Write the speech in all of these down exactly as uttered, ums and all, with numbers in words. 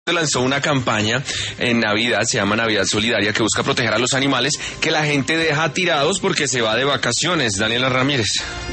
Lanzó una campaña en Navidad, se llama Navidad Solidaria, que busca proteger a los animales que la gente deja tirados porque se va de vacaciones. Daniela Ramírez.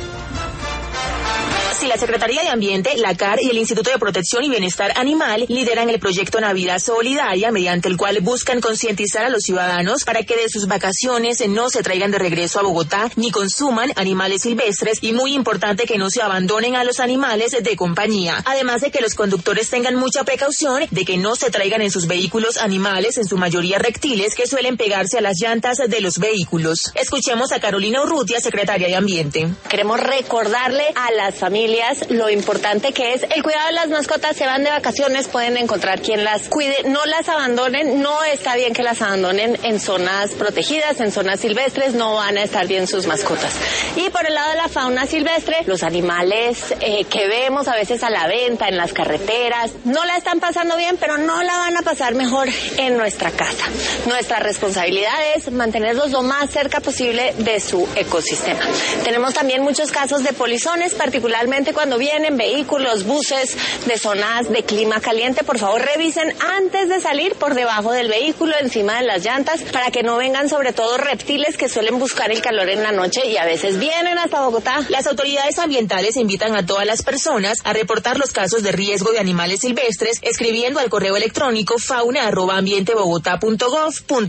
Sí, la Secretaría de Ambiente, la C A R y el Instituto de Protección y Bienestar Animal lideran el proyecto Navidad Solidaria, mediante el cual buscan concientizar a los ciudadanos para que de sus vacaciones no se traigan de regreso a Bogotá ni consuman animales silvestres, y muy importante que no se abandonen a los animales de compañía. Además de que los conductores tengan mucha precaución de que no se traigan en sus vehículos animales, en su mayoría reptiles, que suelen pegarse a las llantas de los vehículos. Escuchemos a Carolina Urrutia, secretaria de Ambiente. Queremos recordarle a las familias lo importante que es el cuidado de las mascotas. Se van de vacaciones, pueden encontrar quien las cuide, no las abandonen. No está bien que las abandonen en zonas protegidas, en zonas silvestres, no van a estar bien sus mascotas. Y por el lado de la fauna silvestre, los animales eh, que vemos a veces a la venta en las carreteras, no la están pasando bien, pero no la van a pasar mejor en nuestra casa. Nuestra responsabilidad es mantenerlos lo más cerca posible de su ecosistema. Tenemos también muchos casos de polizones, particularmente cuando vienen vehículos, buses de zonas de clima caliente. Por favor, revisen antes de salir por debajo del vehículo, encima de las llantas, para que no vengan sobre todo reptiles que suelen buscar el calor en la noche y a veces vienen hasta Bogotá. Las autoridades ambientales invitan a todas las personas a reportar los casos de riesgo de animales silvestres escribiendo al correo electrónico fauna arroba ambientebogotá punto gov punto